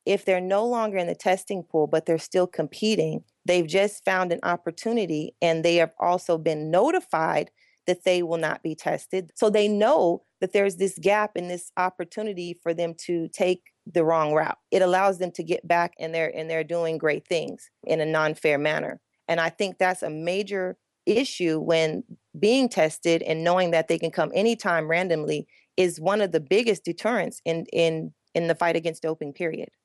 if they're no longer in the testing pool, but they're still competing, they've just found an opportunity and they have also been notified that they will not be tested. So they know that there's this gap in this opportunity for them to take the wrong route. It allows them to get back and they're doing great things in a non-fair manner. And I think that's a major issue when being tested and knowing that they can come anytime randomly is one of the biggest deterrents in the fight against doping, period.